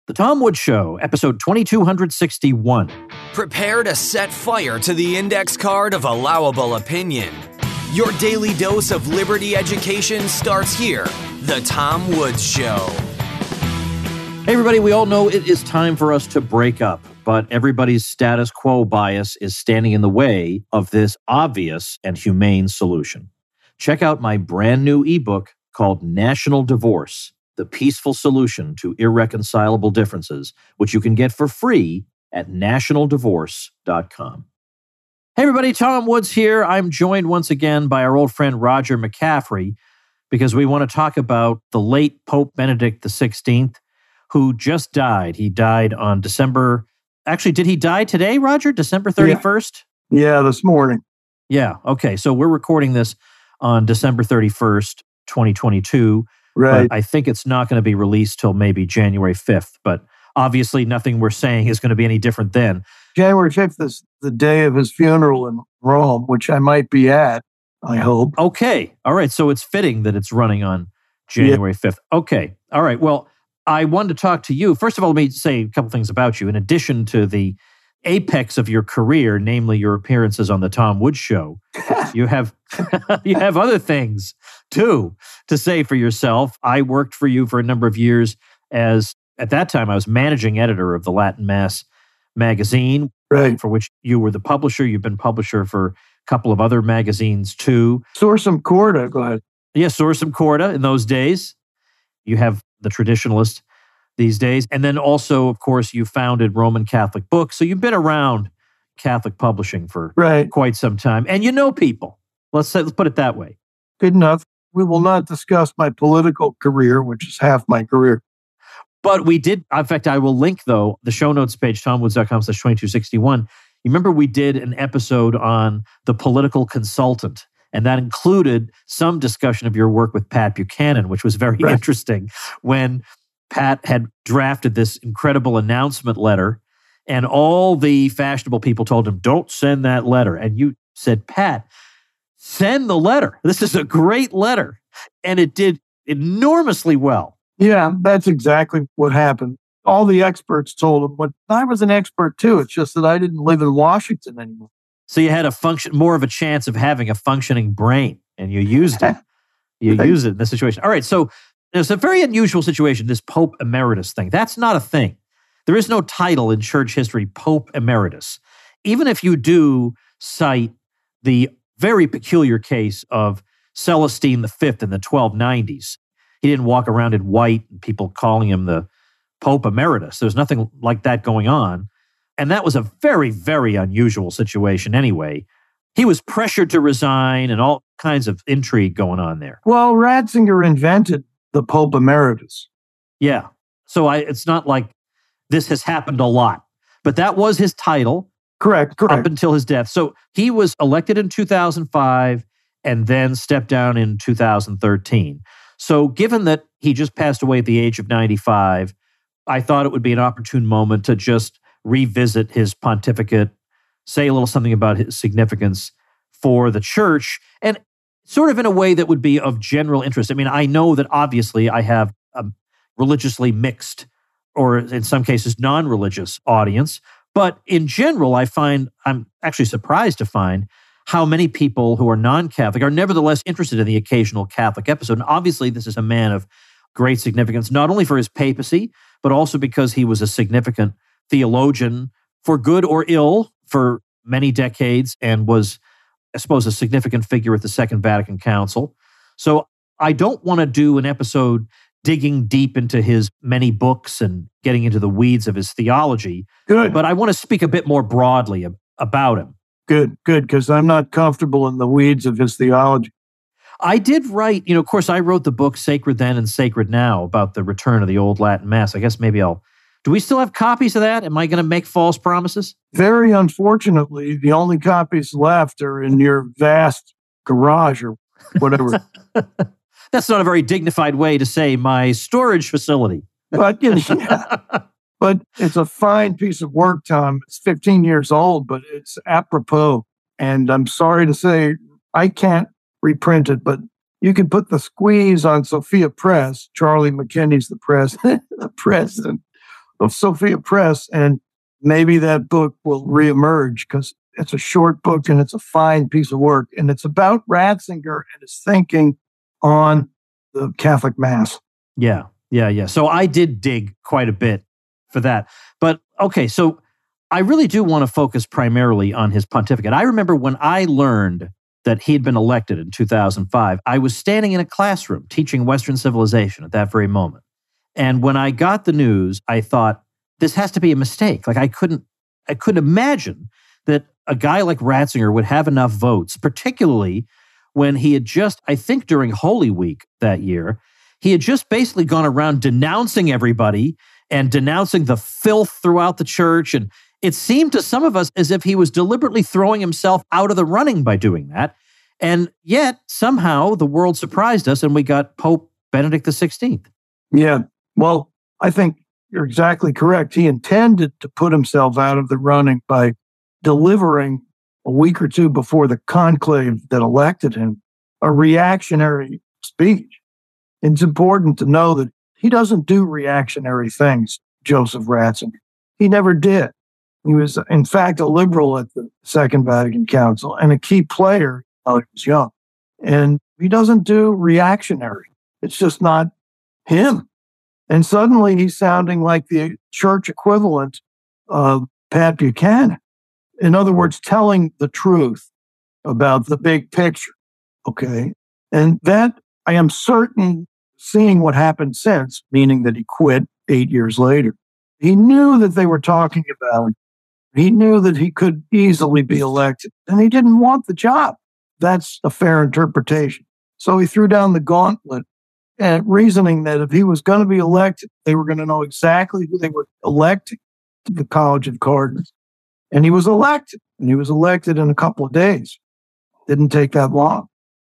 The Tom Woods Show, episode 2261. Prepare to set fire to the index card of allowable opinion. Your daily dose of liberty education starts here. The Tom Woods Show. Hey, everybody, we all know it is time for us to break up, but everybody's status quo bias is standing in the way of this obvious and humane solution. Check out my brand new ebook called National Divorce: The Peaceful Solution to Irreconcilable Differences, which you can get for free at nationaldivorce.com. Hey everybody, Tom Woods here. I'm joined once again by our old friend Roger McCaffrey because we want to talk about the late Pope Benedict XVI, who just died. He died on December... Actually, did he die today, Roger? December 31st? Yeah, this morning. Yeah, okay. So we're recording this on December 31st, 2022. Right. But I think it's not going to be released till maybe January 5th. But obviously nothing we're saying is going to be any different then. January 5th is the day of his funeral in Rome, which I might be at, I hope. Okay. All right. So it's fitting that it's running on January 5th. Okay. All right. Well, I wanted to talk to you. First of all, let me say a couple things about you. In addition to the apex of your career, namely your appearances on the Tom Woods Show, you have other things too to say for yourself. I worked for you for a number of years as, at that time, I was managing editor of the Latin Mass magazine, right, for which you were the publisher. You've been publisher for a couple of other magazines too. Sursum Corda, go ahead. Yeah, Sursum Corda in those days. You have the Traditionalist these days. And then also, of course, you founded Roman Catholic Books. So you've been around Catholic publishing for quite some time. And you know people. Let's put it that way. Good enough. We will not discuss my political career, which is half my career. But we did, in fact, I will link, though, the show notes page, tomwoods.com/2261. You remember we did an episode on the political consultant, and that included some discussion of your work with Pat Buchanan, which was very interesting when Pat had drafted this incredible announcement letter, and all the fashionable people told him, don't send that letter. And you said, Pat, send the letter. This is a great letter. And it did enormously well. Yeah, that's exactly what happened. All the experts told him, but I was an expert too. It's just that I didn't live in Washington anymore. So you had more of a chance of having a functioning brain, and you used it. You used it in this situation. All right, so it's a very unusual situation, this Pope Emeritus thing. That's not a thing. There is no title in church history, Pope Emeritus. Even if you do cite the very peculiar case of Celestine V in the 1290s, he didn't walk around in white and people calling him the Pope Emeritus. There's nothing like that going on. And that was a very, very unusual situation anyway. He was pressured to resign and all kinds of intrigue going on there. Well, Ratzinger invented the Pope Emeritus. Yeah. So it's not like this has happened a lot. But that was his title. Correct. Up until his death. So he was elected in 2005 and then stepped down in 2013. So given that he just passed away at the age of 95, I thought it would be an opportune moment to just revisit his pontificate, say a little something about his significance for the church, and sort of in a way that would be of general interest. I mean, I know that obviously I have a religiously mixed, or in some cases non-religious audience, but in general, I'm actually surprised to find how many people who are non-Catholic are nevertheless interested in the occasional Catholic episode. And obviously, this is a man of great significance, not only for his papacy, but also because he was a significant theologian, for good or ill, for many decades, and was, I suppose, a significant figure at the Second Vatican Council. So I don't want to do an episode digging deep into his many books and getting into the weeds of his theology. Good. But I want to speak a bit more broadly about him. Good, because I'm not comfortable in the weeds of his theology. I did write, of course, I wrote the book Sacred Then and Sacred Now about the return of the Old Latin Mass. I guess maybe do we still have copies of that? Am I going to make false promises? Very unfortunately, the only copies left are in your vast garage or whatever. That's not a very dignified way to say my storage facility. But, but it's a fine piece of work, Tom. It's 15 years old, but it's apropos. And I'm sorry to say, I can't reprint it, but you can put the squeeze on Sophia Press. Charlie McKinney's the president of Sophia Press, and maybe that book will reemerge because it's a short book and it's a fine piece of work. And it's about Ratzinger and his thinking on the Catholic Mass. Yeah. So I did dig quite a bit for that. But okay, so I really do want to focus primarily on his pontificate. I remember when I learned that he had been elected in 2005, I was standing in a classroom teaching Western civilization at that very moment. And when I got the news, I thought, this has to be a mistake. Like I couldn't imagine that a guy like Ratzinger would have enough votes, particularly when he had just, I think during Holy Week that year, he had just basically gone around denouncing everybody and denouncing the filth throughout the church. And it seemed to some of us as if he was deliberately throwing himself out of the running by doing that. And yet, somehow, the world surprised us and we got Pope Benedict XVI. Yeah, well, I think you're exactly correct. He intended to put himself out of the running by delivering a week or two before the conclave that elected him a reactionary speech. It's important to know that he doesn't do reactionary things, Joseph Ratzinger. He never did. He was, in fact, a liberal at the Second Vatican Council and a key player while he was young. And he doesn't do reactionary. It's just not him. And suddenly he's sounding like the church equivalent of Pat Buchanan. In other words, telling the truth about the big picture. Okay. And that I am certain, seeing what happened since, meaning that he quit 8 years later, he knew that they were talking about him. He knew that he could easily be elected, and he didn't want the job. That's a fair interpretation. So he threw down the gauntlet, and reasoning that if he was going to be elected, they were going to know exactly who they were electing to the College of Cardinals. And he was elected, and he was elected in a couple of days. Didn't take that long.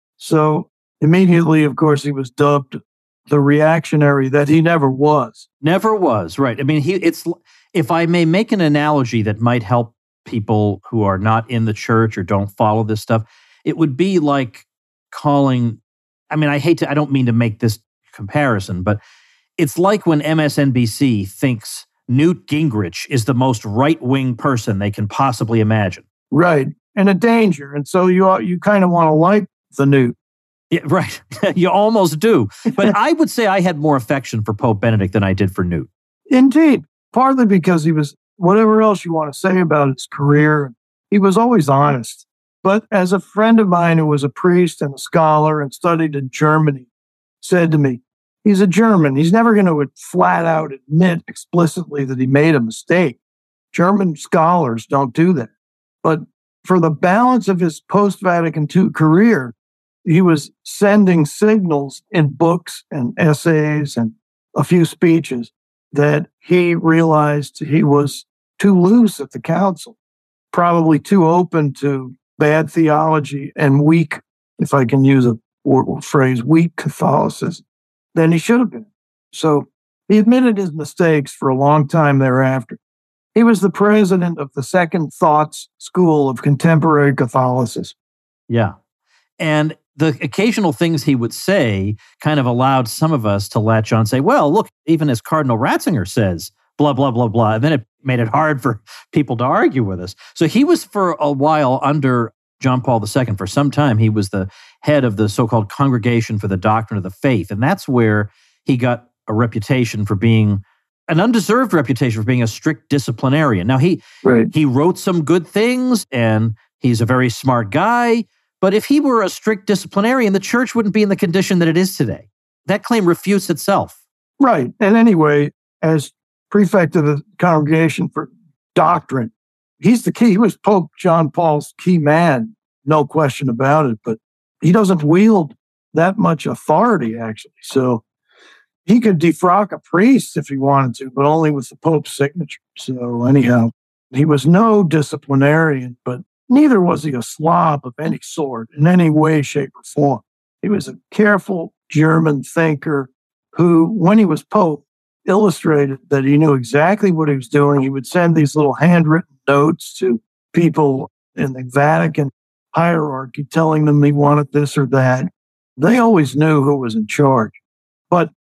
So immediately, of course, he was dubbed the reactionary that he never was. Never was, right. I mean, if I may make an analogy that might help people who are not in the church or don't follow this stuff, it would be like calling, I mean, I don't mean to make this comparison, but it's like when MSNBC thinks Newt Gingrich is the most right-wing person they can possibly imagine. Right, and a danger. And so you kind of want to like the Newt. Yeah, right. You almost do. But I would say I had more affection for Pope Benedict than I did for Newt. Indeed. Partly because he was, whatever else you want to say about his career, he was always honest. But as a friend of mine who was a priest and a scholar and studied in Germany said to me, he's a German. He's never going to flat out admit explicitly that he made a mistake. German scholars don't do that. But for the balance of his post-Vatican II career, he was sending signals in books and essays and a few speeches that he realized he was too loose at the council, probably too open to bad theology and weak, if I can use a phrase, weak Catholicism, than he should have been. So he admitted his mistakes for a long time thereafter. He was the president of the Second Thoughts School of Contemporary Catholicism. Yeah. And the occasional things he would say kind of allowed some of us to latch on and say, well, look, even as Cardinal Ratzinger says, blah, blah, blah, blah. And then it made it hard for people to argue with us. So he was for a while under John Paul II. For some time, he was the head of the so-called Congregation for the Doctrine of the Faith. And that's where he got a reputation for being, an undeserved reputation for being a strict disciplinarian. Now, he wrote some good things, and he's a very smart guy. But if he were a strict disciplinarian, the church wouldn't be in the condition that it is today. That claim refutes itself. Right. And anyway, as prefect of the Congregation for Doctrine, he's the key. He was Pope John Paul's key man, no question about it. But he doesn't wield that much authority, actually. So he could defrock a priest if he wanted to, but only with the Pope's signature. So anyhow, he was no disciplinarian, but neither was he a slob of any sort in any way, shape, or form. He was a careful German thinker who, when he was Pope, illustrated that he knew exactly what he was doing. He would send these little handwritten notes to people in the Vatican hierarchy telling them he wanted this or that. They always knew who was in charge. But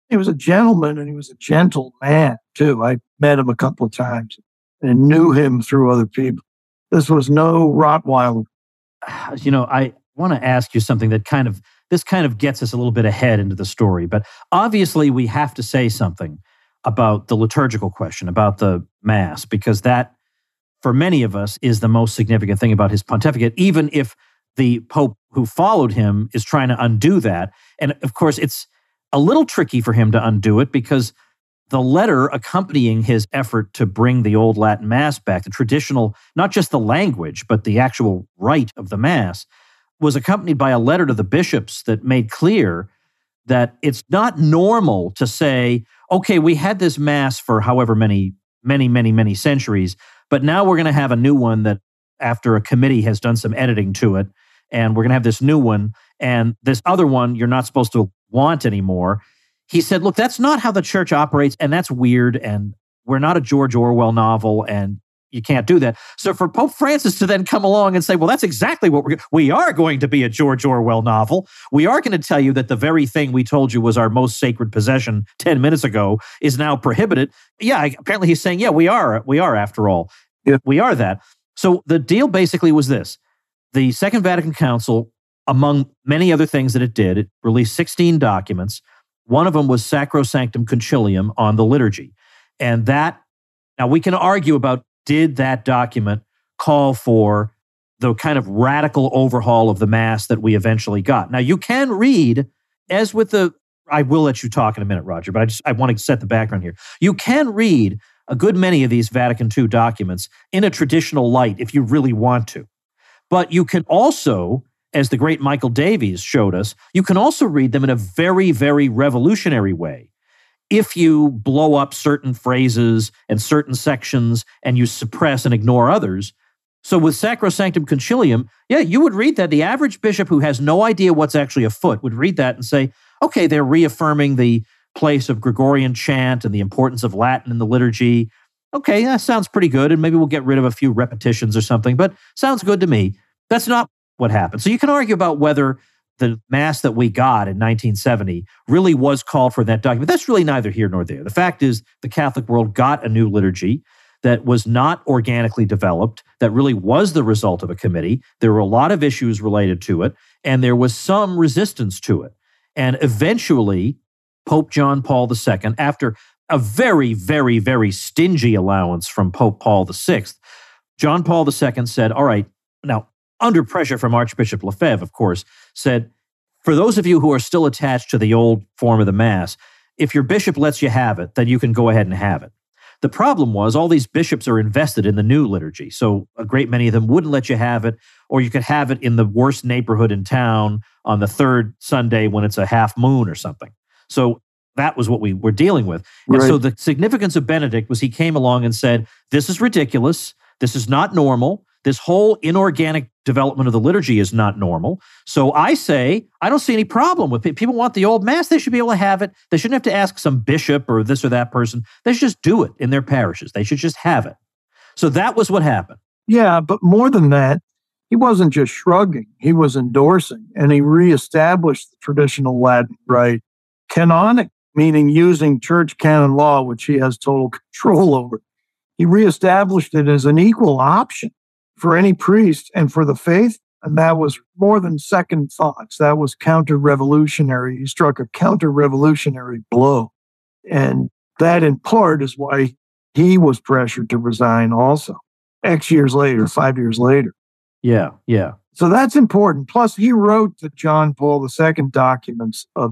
He was a gentleman and he was a gentle man, too. I met him a couple of times and knew him through other people. This was no Rottweiler. I want to ask you something that kind of gets us a little bit ahead into the story, but obviously we have to say something about the liturgical question, about the Mass, because that, for many of us, is the most significant thing about his pontificate, even if the Pope who followed him is trying to undo that. And of course, it's a little tricky for him to undo it because the letter accompanying his effort to bring the old Latin Mass back, the traditional, not just the language, but the actual rite of the Mass, was accompanied by a letter to the bishops that made clear that it's not normal to say, okay, we had this Mass for however many centuries, but now we're going to have a new one that after a committee has done some editing to it, and we're going to have this new one, and this other one you're not supposed to want anymore. He said, look, that's not how the church operates, and that's weird, and we're not a George Orwell novel, and you can't do that. So for Pope Francis to then come along and say, well, that's exactly what we are going to be, a George Orwell novel. We are going to tell you that the very thing we told you was our most sacred possession 10 minutes ago is now prohibited. Yeah, apparently he's saying, yeah, we are after all. Yeah. We are that. So the deal basically was this. The Second Vatican Council, among many other things that it did, it released 16 documents. One of them was Sacrosanctum Concilium on the liturgy. And that, now we can argue about, did that document call for the kind of radical overhaul of the Mass that we eventually got? Now you can read, as with I will let you talk in a minute, Roger, but I want to set the background here. You can read a good many of these Vatican II documents in a traditional light if you really want to. But you can also, as the great Michael Davies showed us, you can also read them in a very, very revolutionary way. If you blow up certain phrases and certain sections and you suppress and ignore others. So with Sacrosanctum Concilium, yeah, you would read that. The average bishop who has no idea what's actually afoot would read that and say, okay, they're reaffirming the place of Gregorian chant and the importance of Latin in the liturgy. Okay, that sounds pretty good, and maybe we'll get rid of a few repetitions or something, but sounds good to me. That's not what happened. So you can argue about whether the Mass that we got in 1970 really was called for in that document. That's really neither here nor there. The fact is the Catholic world got a new liturgy that was not organically developed, that really was the result of a committee. There were a lot of issues related to it, and there was some resistance to it. And eventually, Pope John Paul II, after a very, very, very stingy allowance from Pope Paul VI, John Paul II said, all right, now, under pressure from Archbishop Lefebvre, of course, said, for those of you who are still attached to the old form of the Mass, if your bishop lets you have it, then you can go ahead and have it. The problem was all these bishops are invested in the new liturgy, so a great many of them wouldn't let you have it, or you could have it in the worst neighborhood in town on the third Sunday when it's a half moon or something. So that was what we were dealing with. And so the significance of Benedict was he came along and said, this is ridiculous, this is not normal, this whole inorganic development of the liturgy is not normal. So I say, I don't see any problem with it. People want the old Mass, they should be able to have it. They shouldn't have to ask some bishop or this or that person. They should just do it in their parishes. They should just have it. So that was what happened. Yeah, but more than that, he wasn't just shrugging, he was endorsing, and he reestablished the traditional Latin rite. Canonic, meaning using church canon law, which he has total control over. He reestablished it as an equal option for any priest and for the faith, and that was more than second thoughts. That was counter-revolutionary. He struck a counter-revolutionary blow. And that, in part, is why he was pressured to resign also, X years later, 5 years later. Yeah. So that's important. Plus, he wrote the John Paul II documents of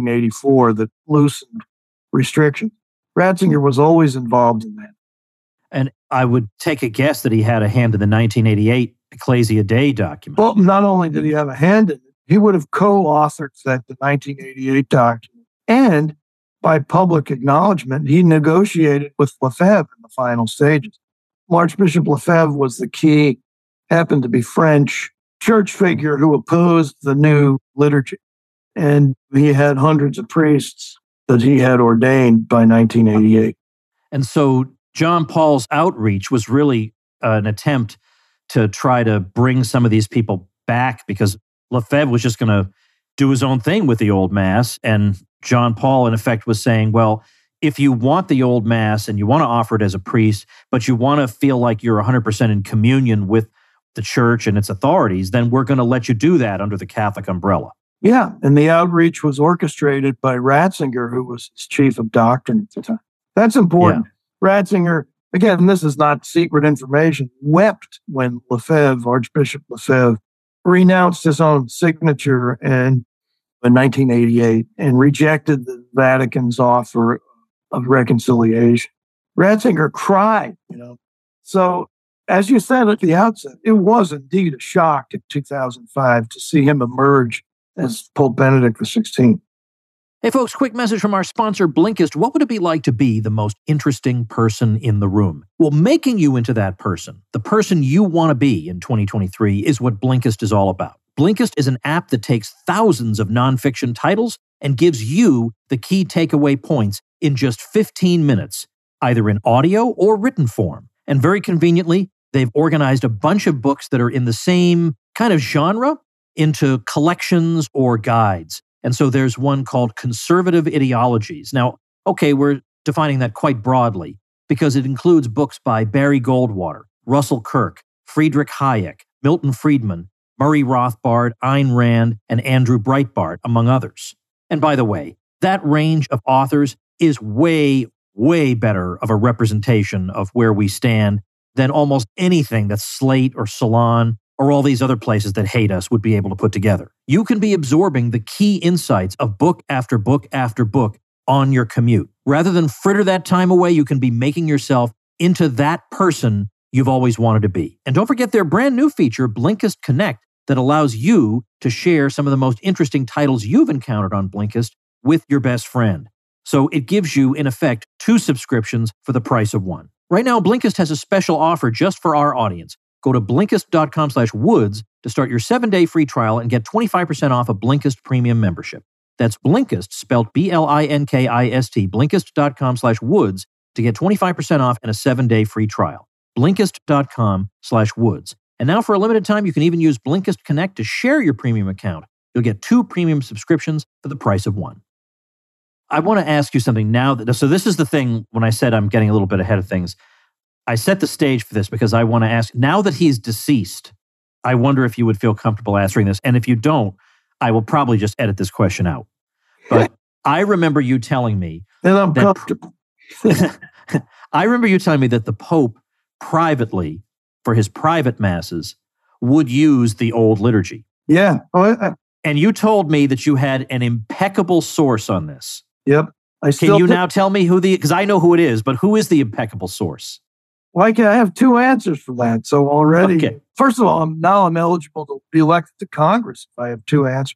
1984 that loosened restrictions. Ratzinger was always involved in that. And I would take a guess that he had a hand in the 1988 Ecclesia Dei document. Well, not only did he have a hand in it, he would have co-authored the 1988 document. And by public acknowledgement, he negotiated with Lefebvre in the final stages. Archbishop Lefebvre was the key, happened to be French, church figure who opposed the new liturgy. And he had hundreds of priests that he had ordained by 1988. And so John Paul's outreach was really an attempt to try to bring some of these people back because Lefebvre was just going to do his own thing with the old Mass and John Paul, in effect, was saying, well, if you want the old Mass and you want to offer it as a priest, but you want to feel like you're 100% in communion with the church and its authorities, then we're going to let you do that under the Catholic umbrella. Yeah, and the outreach was orchestrated by Ratzinger, who was his chief of doctrine at the time. That's important. Yeah. Ratzinger, again, this is not secret information, wept when Lefebvre, Archbishop Lefebvre, renounced his own signature in 1988 and rejected the Vatican's offer of reconciliation. Ratzinger cried, So, as you said at the outset, it was indeed a shock in 2005 to see him emerge as Pope Benedict XVI. Hey, folks, quick message from our sponsor, Blinkist. What would it be like to be the most interesting person in the room? Well, making you into that person, the person you want to be in 2023, is what Blinkist is all about. Blinkist is an app that takes thousands of nonfiction titles and gives you the key takeaway points in just 15 minutes, either in audio or written form. And very conveniently, they've organized a bunch of books that are in the same kind of genre into collections or guides. And so there's one called Conservative Ideologies. Now, okay, we're defining that quite broadly because it includes books by Barry Goldwater, Russell Kirk, Friedrich Hayek, Milton Friedman, Murray Rothbard, Ayn Rand, and Andrew Breitbart, among others. And by the way, that range of authors is way, way better of a representation of where we stand than almost anything that Slate or Salon or all these other places that hate us would be able to put together. You can be absorbing the key insights of book after book after book on your commute. Rather than fritter that time away, you can be making yourself into that person you've always wanted to be. And don't forget their brand new feature, Blinkist Connect, that allows you to share some of the most interesting titles you've encountered on Blinkist with your best friend. So it gives you, in effect, 2 subscriptions for the price of 1. Right now, Blinkist has a special offer just for our audience. Go to Blinkist.com/Woods to start your 7-day free trial and get 25% off a Blinkist premium membership. That's Blinkist, spelled Blinkist, Blinkist.com/Woods to get 25% off and a 7-day free trial. Blinkist.com/Woods. And now for a limited time, you can even use Blinkist Connect to share your premium account. You'll get 2 premium subscriptions for the price of 1. I want to ask you something now. So this is the thing when I said I'm getting a little bit ahead of things. I set the stage for this because I want to ask, now that he's deceased, I wonder if you would feel comfortable answering this. And if you don't, I will probably just edit this question out. But I remember you telling me and I'm comfortable. I remember you telling me that the Pope privately, for his private masses, would use the old liturgy. Yeah. And you told me that you had an impeccable source on this. Yep. Can you now tell me because I know who it is, but who is the impeccable source? Well, I have 2 answers for that. So already, okay. First of all, I'm eligible to be elected to Congress if I have 2 answers.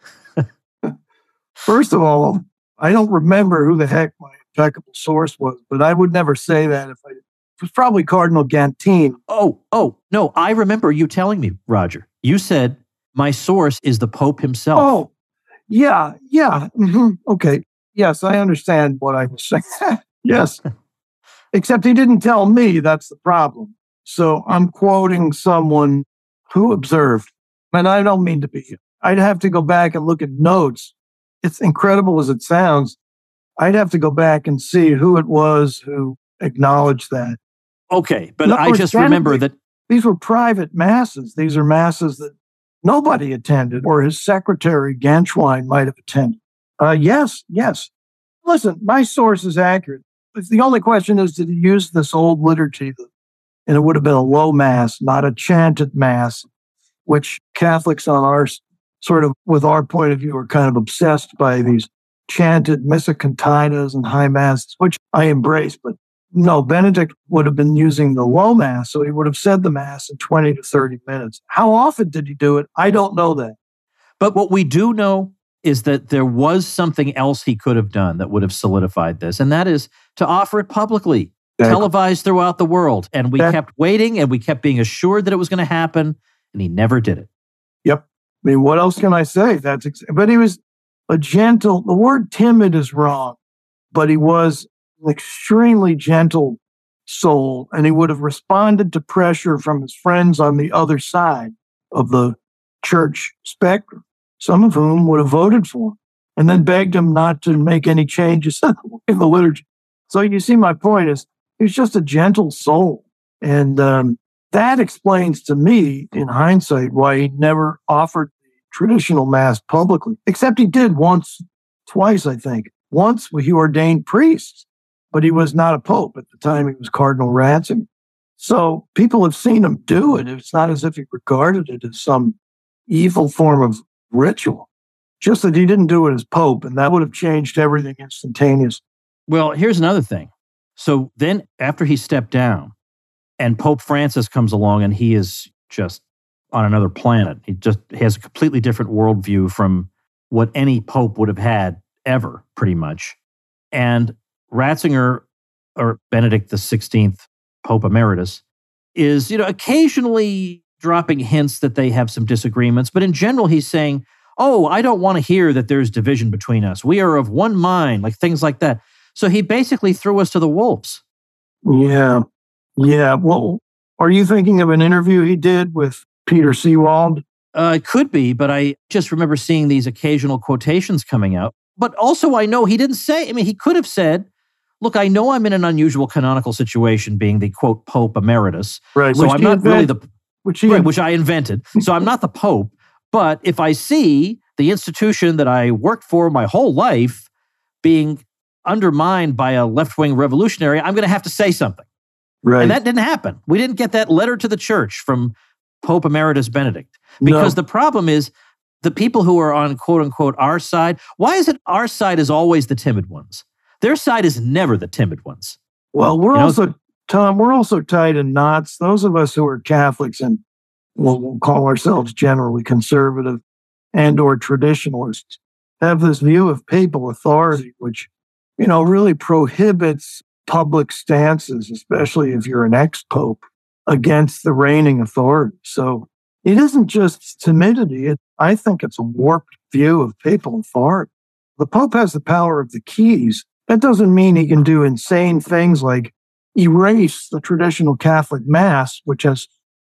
First of all, I don't remember who the heck my impeccable source was, but I would never say that if it was probably Cardinal Gantine. Oh, no, I remember you telling me, Roger. You said, my source is the Pope himself. Oh, yeah. Mm-hmm. Okay. Yes, I understand what I was saying. Yes. Except he didn't tell me, that's the problem. So I'm quoting someone who observed, and I don't mean to be, I'd have to go back and look at notes. It's incredible as it sounds. I'd have to go back and see who it was who acknowledged that. Okay, but I just remember that these were private masses. These are masses that nobody attended, or his secretary, Ganschwein, might have attended. Yes. Listen, my source is accurate. The only question is, did he use this old liturgy? And it would have been a low mass, not a chanted mass, which Catholics on our sort of, with our point of view, are kind of obsessed by these chanted missa cantitas and high masses, which I embrace. But no, Benedict would have been using the low mass, so he would have said the mass in 20 to 30 minutes. How often did he do it? I don't know that. But what we do know is that there was something else he could have done that would have solidified this, and that is to offer it publicly, televised throughout the world. And we kept waiting, and we kept being assured that it was going to happen, and he never did it. Yep. I mean, what else can I say? But he was a gentle, the word timid is wrong, but he was an extremely gentle soul, and he would have responded to pressure from his friends on the other side of the church spectrum, some of whom would have voted for him. and then begged him not to make any changes in the liturgy. So you see, my point is, he was just a gentle soul. And that explains to me, in hindsight, why he never offered the traditional Mass publicly, except he did twice, I think. Once he ordained priests, but he was not a pope. At the time, he was Cardinal Ratzinger. So people have seen him do it. It's not as if he regarded it as some evil form of ritual, just that he didn't do it as pope, and that would have changed everything instantaneously. Well, here's another thing. So then after he stepped down and Pope Francis comes along and he is just on another planet, he just has a completely different worldview from what any pope would have had ever, pretty much. And Ratzinger, or Benedict XVI, Pope Emeritus, is, occasionally dropping hints that they have some disagreements, but in general, he's saying, oh, I don't want to hear that there's division between us. We are of one mind, like things like that. So he basically threw us to the wolves. Yeah. Well, are you thinking of an interview he did with Peter Seewald? It could be, but I just remember seeing these occasional quotations coming out. But also I know he didn't say, he could have said, look, I know I'm in an unusual canonical situation being the, quote, Pope Emeritus. Right. So I'm not really which I invented. So I'm not the Pope. But if I see the institution that I worked for my whole life being undermined by a left-wing revolutionary, I'm going to have to say something. Right. And that didn't happen. We didn't get that letter to the church from Pope Emeritus Benedict. Because the problem is the people who are on, quote-unquote, our side, why is it our side is always the timid ones? Their side is never the timid ones. Well, Tom, we're also tied in knots. Those of us who are Catholics and we'll call ourselves generally conservative and or traditionalists have this view of papal authority, which, really prohibits public stances, especially if you're an ex-pope, against the reigning authority. So it isn't just timidity. I think it's a warped view of papal authority. The Pope has the power of the keys. That doesn't mean he can do insane things like erase the traditional Catholic Mass, which has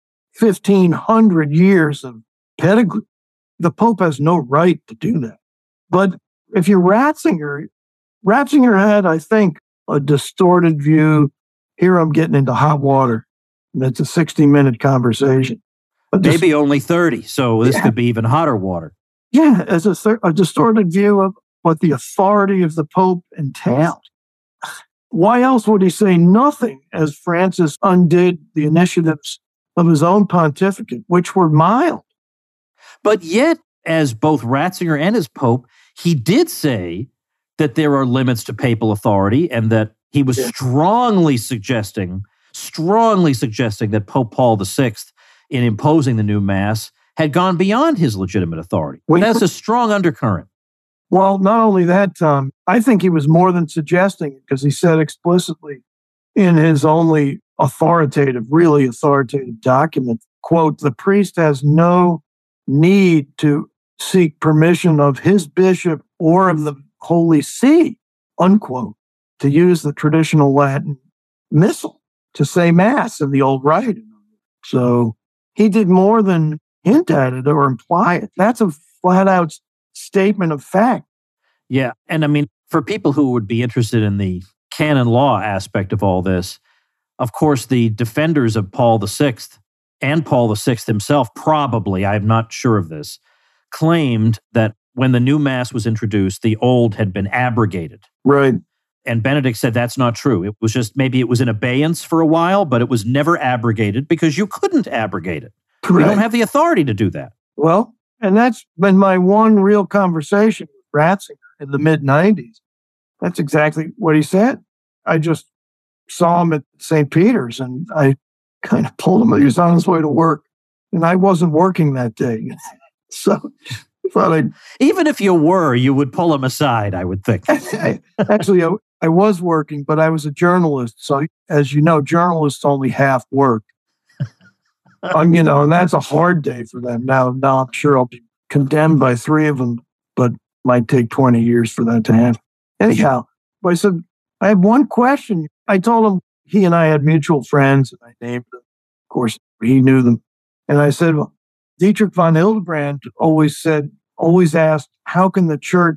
1,500 years of pedigree. The Pope has no right to do that. But if you're Ratzinger had, I think, a distorted view. Here I'm getting into hot water. And it's a 60-minute conversation. Maybe only 30, so this could be even hotter water. Yeah, as a distorted view of what the authority of the Pope entailed. Why else would he say nothing as Francis undid the initiatives of his own pontificate, which were mild? But yet, as both Ratzinger and as Pope, he did say that there are limits to papal authority and that he was strongly suggesting that Pope Paul VI, in imposing the new Mass, had gone beyond his legitimate authority. That's a strong undercurrent. Well, not only that, Tom, I think he was more than suggesting it because he said explicitly in his only really authoritative document, quote, the priest has no need to seek permission of his bishop or of the Holy See, unquote, to use the traditional Latin missal to say Mass in the old rite. So he did more than hint at it or imply it. That's a flat out statement of fact. Yeah. And for people who would be interested in the canon law aspect of all this, of course, the defenders of Paul VI and Paul VI himself, probably, I'm not sure of this, claimed that when the new Mass was introduced, the old had been abrogated. Right. And Benedict said that's not true. It was just, maybe it was in abeyance for a while, but it was never abrogated because you couldn't abrogate it. Right. You don't have the authority to do that. Well, and that's been my one real conversation with Ratzinger in the mid-90s. That's exactly what he said. I just saw him at St. Peter's and I kind of pulled him. He was on his way to work and I wasn't working that day. So I thought even if you were, you would pull him aside, I would think. Actually, I was working, but I was a journalist. So as you know, journalists only half work. And that's a hard day for them. Now I'm sure I'll be condemned by 3 of them, but it might take 20 years for that to happen. Anyhow, I said, I have one question. I told him he and I had mutual friends, and I named them. Of course, he knew them. And I said, well, Dietrich von Hildebrand always asked, how can the church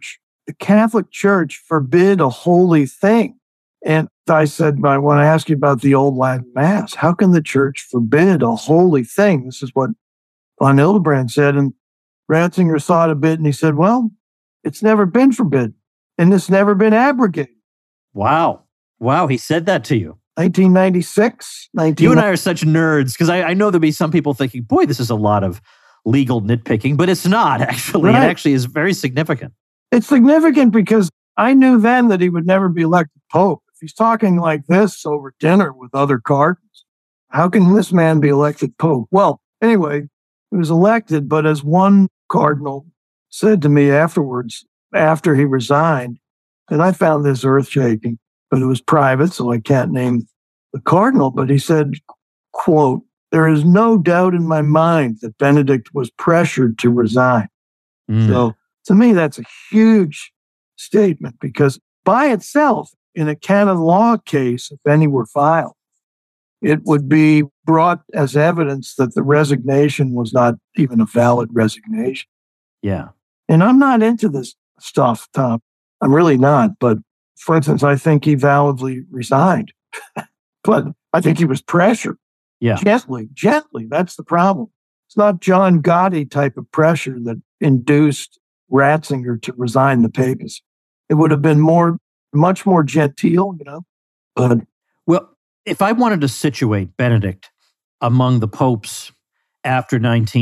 the Catholic Church forbid a holy thing. And I said, I want to ask you about the old Latin Mass. How can the church forbid a holy thing? This is what von Hildebrand said. And Ratzinger thought a bit and he said, well, it's never been forbidden and it's never been abrogated. Wow. Wow. He said that to you. 1996. You and I are such nerds because I know there'll be some people thinking, boy, this is a lot of legal nitpicking, but it's not actually. Right. It actually is very significant. It's significant because I knew then that he would never be elected Pope. If he's talking like this over dinner with other cardinals, how can this man be elected Pope? Well, anyway, he was elected, but as one cardinal said to me afterwards, after he resigned, and I found this earth-shaking, but it was private, so I can't name the cardinal, but he said, quote, "There is no doubt in my mind that Benedict was pressured to resign." So to me, that's a huge statement because by itself, in a canon law case, if any were filed, it would be brought as evidence that the resignation was not even a valid resignation. Yeah. And I'm not into this stuff, Tom. I'm really not. But for instance, I think he validly resigned. But I think he was pressured. Yeah. Gently. That's the problem. It's not John Gotti type of pressure that induced Ratzinger to resign the papacy. It would have been much more genteel, But well, if I wanted to situate Benedict among the popes after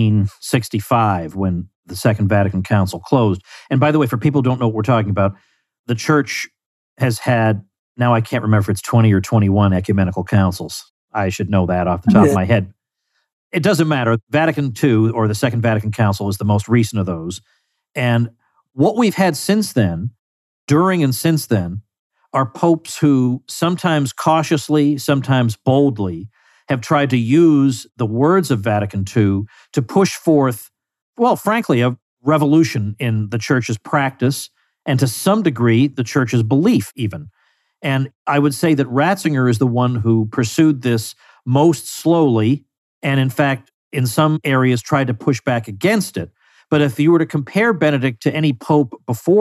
1965, when the Second Vatican Council closed, and by the way, for people who don't know what we're talking about, the Church has had, now I can't remember if it's 20 or 21 ecumenical councils. I should know that off the top of my head. It doesn't matter. Vatican II, or the Second Vatican Council, is the most recent of those. And what we've had since then, during and since then, are popes who sometimes cautiously, sometimes boldly, have tried to use the words of Vatican II to push forth, well, frankly, a revolution in the Church's practice and to some degree, the Church's belief even. And I would say that Ratzinger is the one who pursued this most slowly and, in fact, in some areas tried to push back against it. But if you were to compare Benedict to any pope before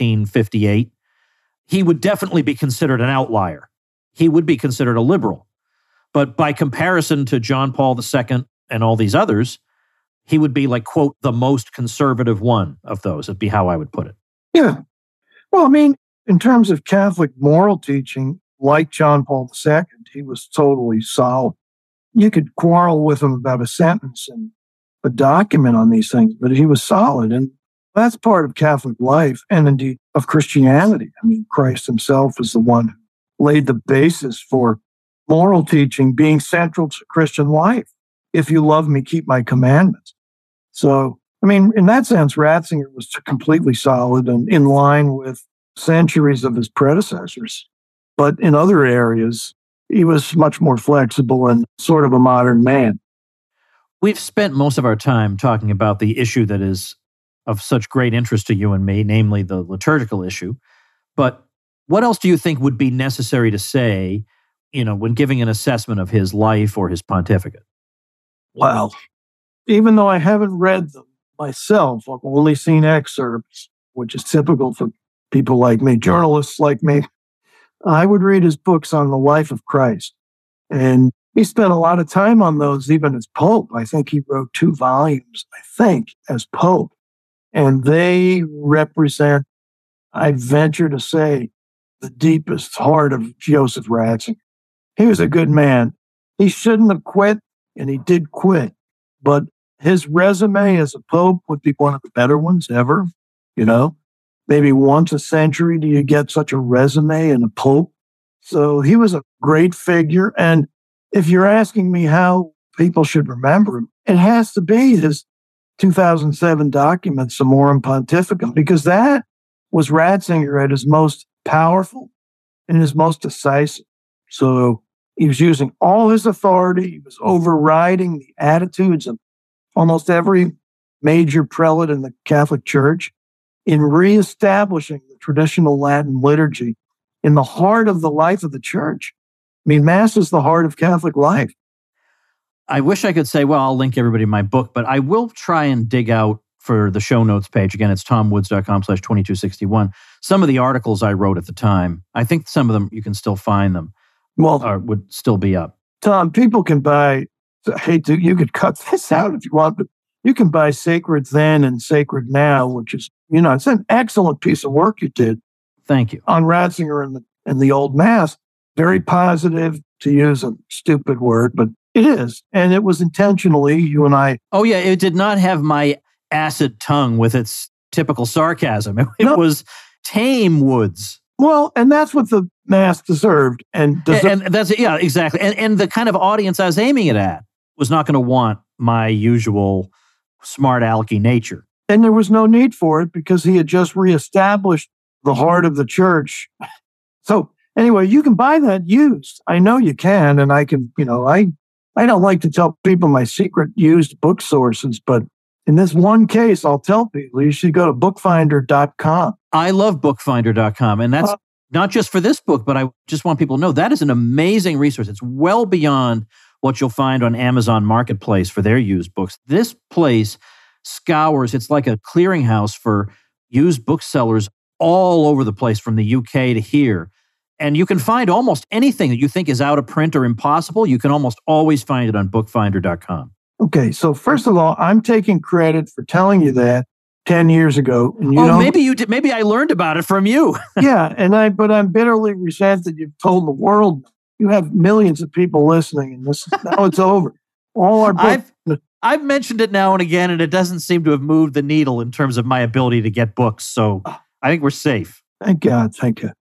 1958, he would definitely be considered an outlier. He would be considered a liberal. But by comparison to John Paul II and all these others, he would be like, quote, the most conservative one of those. It'd be how I would put it. Yeah. Well, I mean, in terms of Catholic moral teaching, like John Paul II, he was totally solid. You could quarrel with him about a sentence and a document on these things, but he was solid. And that's part of Catholic life and indeed of Christianity. I mean, Christ himself is the one who laid the basis for moral teaching being central to Christian life. If you love me, keep my commandments. So, I mean, in that sense, Ratzinger was completely solid and in line with centuries of his predecessors. But in other areas, he was much more flexible and sort of a modern man. We've spent most of our time talking about the issue that is of such great interest to you and me, namely the liturgical issue. But what else do you think would be necessary to say, when giving an assessment of his life or his pontificate? Well, even though I haven't read them myself, I've only seen excerpts, which is typical for people like me, journalists like me. I would read his books on the life of Christ. And he spent a lot of time on those, even as Pope. I think he wrote 2 volumes, as Pope. And they represent, I venture to say, the deepest heart of Joseph Ratzinger. He was a good man. He shouldn't have quit, and he did quit. But his resume as a Pope would be one of the better ones ever. Maybe once a century do you get such a resume in a Pope. So he was a great figure. And if you're asking me how people should remember him, it has to be his 2007 document, Summorum Pontificum, because that was Ratzinger at his most powerful and his most decisive. So he was using all his authority. He was overriding the attitudes of almost every major prelate in the Catholic Church in reestablishing the traditional Latin liturgy in the heart of the life of the Church. I mean, Mass is the heart of Catholic life. I wish I could say, well, I'll link everybody to my book, but I will try and dig out for the show notes page. Again, it's tomwoods.com/2261. Some of the articles I wrote at the time, I think some of them, you can still find them, or would still be up. Tom, people can buy, you could cut this out if you want, but you can buy Sacred Then and Sacred Now, which is, it's an excellent piece of work you did. Thank you. On Ratzinger and the Old Mass. Very positive, to use a stupid word, but it is. And it was intentionally, you and I. Oh, yeah. It did not have my acid tongue with its typical sarcasm. It was tame Woods. Well, and that's what the Mass deserved. And that's, exactly. And the kind of audience I was aiming it at was not going to want my usual smart alecky nature. And there was no need for it because he had just reestablished the heart of the church. So anyway, you can buy that used. I know you can. And I can, I don't like to tell people my secret used book sources, but in this one case, I'll tell people you should go to bookfinder.com. I love bookfinder.com. And that's not just for this book, but I just want people to know that is an amazing resource. It's well beyond what you'll find on Amazon Marketplace for their used books. This place scours, it's like a clearinghouse for used booksellers all over the place, from the UK to here. And you can find almost anything that you think is out of print or impossible. You can almost always find it on bookfinder.com. Okay, so first of all, I'm taking credit for telling you that 10 years ago. And maybe you did. Maybe I learned about it from you. Yeah, but I'm bitterly resentful you've told the world. You have millions of people listening, and now it's over. All our books. I've mentioned it now and again, and it doesn't seem to have moved the needle in terms of my ability to get books. So I think we're safe. Thank God. Thank you.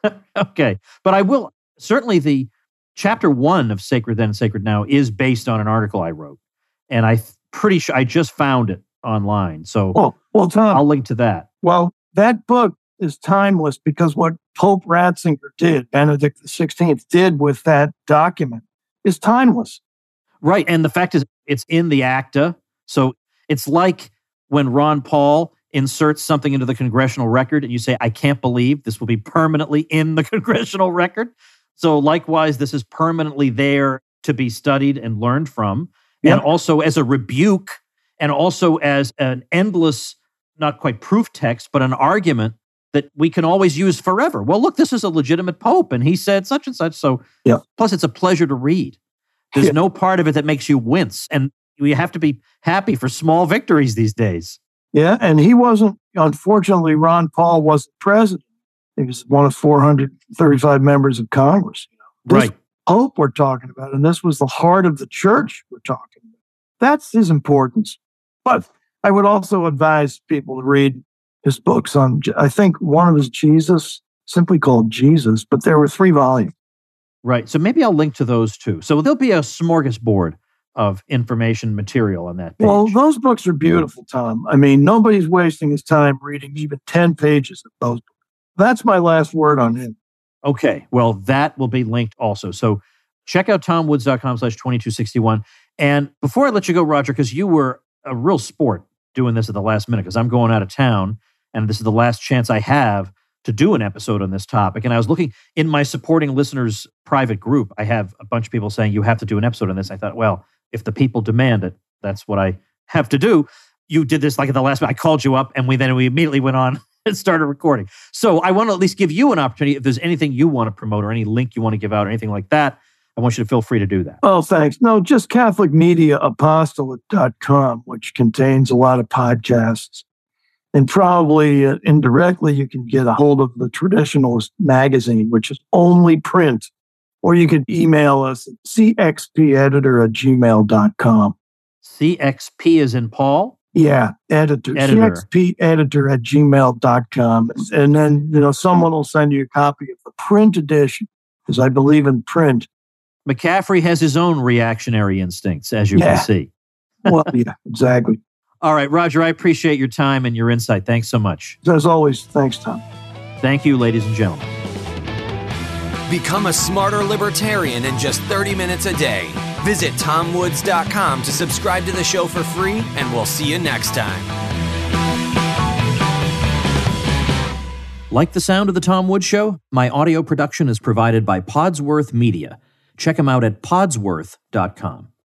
Okay. But I will, certainly the chapter 1 of Sacred Then and Sacred Now is based on an article I wrote. And I'm pretty sure I just found it online. So well, Tom, I'll link to that. Well, that book is timeless because what Pope Ratzinger did, Benedict XVI did with that document is timeless. Right. And the fact is, it's in the acta. So it's like when Ron Paul inserts something into the congressional record and you say, I can't believe this will be permanently in the congressional record. So likewise, this is permanently there to be studied and learned from. Yep. And also as a rebuke, and also as an endless, not quite proof text, but an argument that we can always use forever. Well, look, this is a legitimate pope, and he said such and such. So plus it's a pleasure to read. There's no part of it that makes you wince. And you have to be happy for small victories these days. Yeah, and he wasn't, unfortunately, Ron Paul wasn't president. He was one of 435 members of Congress. This Pope we're talking about, and this was the heart of the church we're talking about. That's his importance. But I would also advise people to read his books on, I think one of his Jesus, simply called Jesus, but there were 3 volumes. Right. So maybe I'll link to those too. So there'll be a smorgasbord of information material on that page. Well, those books are beautiful, Tom. I mean, nobody's wasting his time reading even 10 pages of those books. That's my last word on him. Okay. Well, that will be linked also. So check out tomwoods.com/2261. And before I let you go, Roger, because you were a real sport doing this at the last minute, because I'm going out of town, and this is the last chance I have to do an episode on this topic. And I was looking in my supporting listeners private group. I have a bunch of people saying, you have to do an episode on this. I thought, well, if the people demand it, that's what I have to do. You did this like at the last minute. I called you up, and we immediately went on and started recording. So I want to at least give you an opportunity. If there's anything you want to promote or any link you want to give out or anything like that, I want you to feel free to do that. Oh, thanks. No, just CatholicMediaApostolate.com, which contains a lot of podcasts. And probably indirectly, you can get a hold of the Traditionalist magazine, which is only print. Or you could email us at cxpeditor@gmail.com. CXP is in Paul? Yeah, editor. cxpeditor@gmail.com. And then, someone will send you a copy of the print edition, because I believe in print. McCaffrey has his own reactionary instincts, as you can see. Well, yeah, exactly. All right, Roger, I appreciate your time and your insight. Thanks so much. As always, thanks, Tom. Thank you, ladies and gentlemen. Become a smarter libertarian in just 30 minutes a day. Visit tomwoods.com to subscribe to the show for free, and we'll see you next time. Like the sound of The Tom Woods Show? My audio production is provided by Podsworth Media. Check them out at podsworth.com.